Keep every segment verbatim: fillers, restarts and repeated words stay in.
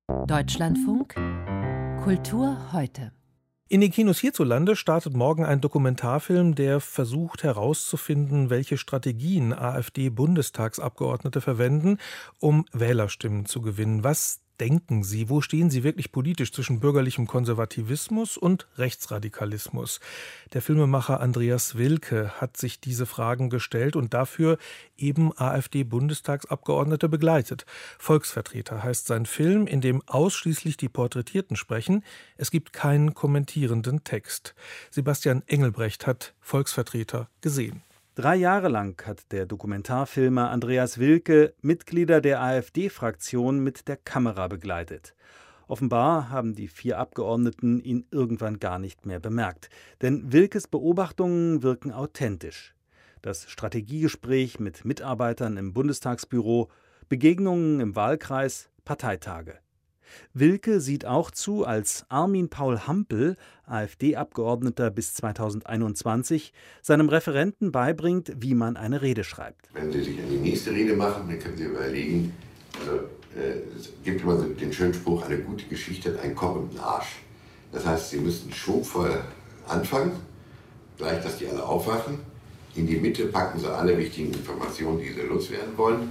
Deutschlandfunk Kultur heute. In den Kinos hierzulande startet morgen ein Dokumentarfilm, der versucht herauszufinden, welche Strategien AfD-Bundestagsabgeordnete verwenden, um Wählerstimmen zu gewinnen. Was denken Sie? Wo stehen Sie wirklich politisch zwischen bürgerlichem Konservativismus und Rechtsradikalismus? Der Filmemacher Andreas Wilke hat sich diese Fragen gestellt und dafür eben AfD-Bundestagsabgeordnete begleitet. Volksvertreter heißt sein Film, in dem ausschließlich die Porträtierten sprechen. Es gibt keinen kommentierenden Text. Sebastian Engelbrecht hat Volksvertreter gesehen. Drei Jahre lang hat der Dokumentarfilmer Andreas Wilke Mitglieder der AfD-Fraktion mit der Kamera begleitet. Offenbar haben die vier Abgeordneten ihn irgendwann gar nicht mehr bemerkt. Denn Wilkes Beobachtungen wirken authentisch. Das Strategiegespräch mit Mitarbeitern im Bundestagsbüro, Begegnungen im Wahlkreis, Parteitage. Wilke sieht auch zu, als Armin Paul Hampel, AfD-Abgeordneter bis zweitausendeinundzwanzig, seinem Referenten beibringt, wie man eine Rede schreibt. Wenn Sie sich an die nächste Rede machen, dann können Sie überlegen, also, äh, es gibt immer so den schönen Spruch, eine gute Geschichte hat einen kochenden Arsch. Das heißt, Sie müssen schwungvoll anfangen, gleich, dass die alle aufwachen. In die Mitte packen Sie alle wichtigen Informationen, die Sie loswerden wollen.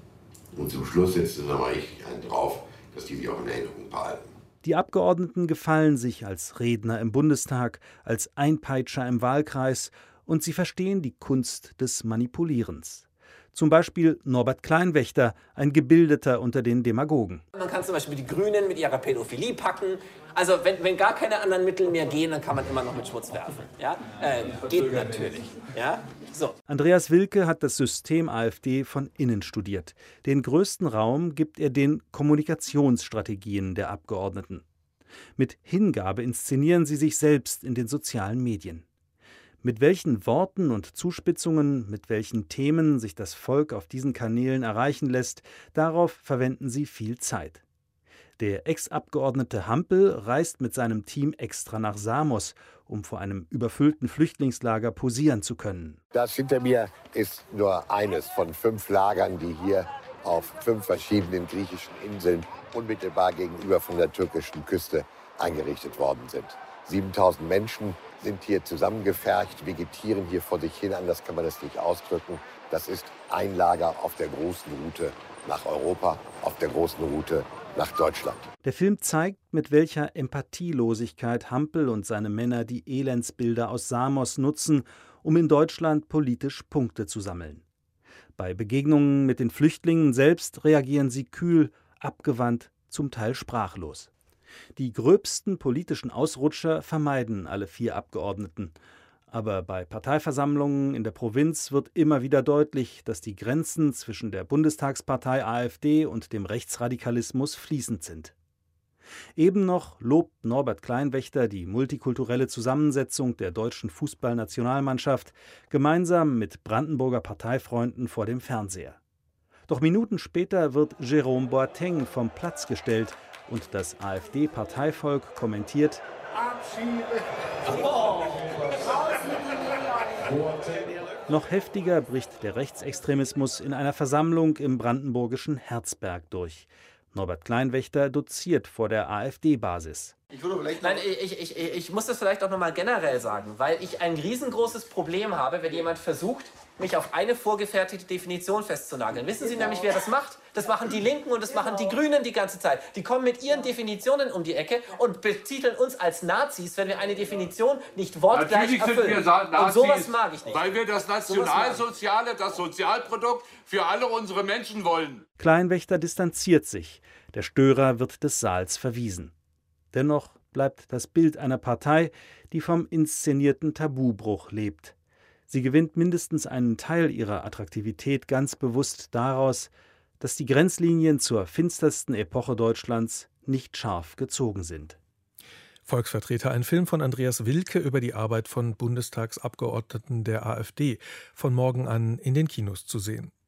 Und zum Schluss setzen Sie nochmal richtig einen drauf, dass die sich auch in Erinnerung behalten. Die Abgeordneten gefallen sich als Redner im Bundestag, als Einpeitscher im Wahlkreis und sie verstehen die Kunst des Manipulierens. Zum Beispiel Norbert Kleinwächter, ein Gebildeter unter den Demagogen. Man kann zum Beispiel die Grünen mit ihrer Pädophilie packen. Also wenn, wenn gar keine anderen Mittel mehr gehen, dann kann man immer noch mit Schmutz werfen. Ja? Äh, geht natürlich. Ja? So. Andreas Wilke hat das System AfD von innen studiert. Den größten Raum gibt er den Kommunikationsstrategien der Abgeordneten. Mit Hingabe inszenieren sie sich selbst in den sozialen Medien. Mit welchen Worten und Zuspitzungen, mit welchen Themen sich das Volk auf diesen Kanälen erreichen lässt, darauf verwenden sie viel Zeit. Der Ex-Abgeordnete Hampel reist mit seinem Team extra nach Samos, um vor einem überfüllten Flüchtlingslager posieren zu können. Das hinter mir ist nur eines von fünf Lagern, die hier auf fünf verschiedenen griechischen Inseln unmittelbar gegenüber von der türkischen Küste eingerichtet worden sind. siebentausend Menschen sind hier zusammengefercht, vegetieren hier vor sich hin, anders kann man das nicht ausdrücken. Das ist ein Lager auf der großen Route nach Europa, auf der großen Route nach Deutschland. Der Film zeigt, mit welcher Empathielosigkeit Hampel und seine Männer die Elendsbilder aus Samos nutzen, um in Deutschland politisch Punkte zu sammeln. Bei Begegnungen mit den Flüchtlingen selbst reagieren sie kühl, abgewandt, zum Teil sprachlos. Die gröbsten politischen Ausrutscher vermeiden alle vier Abgeordneten. Aber bei Parteiversammlungen in der Provinz wird immer wieder deutlich, dass die Grenzen zwischen der Bundestagspartei AfD und dem Rechtsradikalismus fließend sind. Eben noch lobt Norbert Kleinwächter die multikulturelle Zusammensetzung der deutschen Fußballnationalmannschaft gemeinsam mit Brandenburger Parteifreunden vor dem Fernseher. Doch Minuten später wird Jérôme Boateng vom Platz gestellt und das AfD-Parteivolk kommentiert: Noch heftiger bricht der Rechtsextremismus in einer Versammlung im brandenburgischen Herzberg durch. Norbert Kleinwächter doziert vor der AfD-Basis. Nein, ich, ich, ich muss das vielleicht auch nochmal generell sagen, weil ich ein riesengroßes Problem habe, wenn jemand versucht, mich auf eine vorgefertigte Definition festzunageln. Wissen Sie nämlich, wer das macht? Das machen die Linken und das machen die Grünen die ganze Zeit. Die kommen mit ihren Definitionen um die Ecke und betiteln uns als Nazis, wenn wir eine Definition nicht wortgleich Natürlich erfüllen. Sind wir Nazis, und sowas mag ich nicht. Weil wir das Nationalsoziale, das Sozialprodukt für alle unsere Menschen wollen. Kleinwächter distanziert sich. Der Störer wird des Saals verwiesen. Dennoch bleibt das Bild einer Partei, die vom inszenierten Tabubruch lebt. Sie gewinnt mindestens einen Teil ihrer Attraktivität ganz bewusst daraus, dass die Grenzlinien zur finstersten Epoche Deutschlands nicht scharf gezogen sind. Volksvertreter, ein Film von Andreas Wilke über die Arbeit von Bundestagsabgeordneten der AfD, von morgen an in den Kinos zu sehen.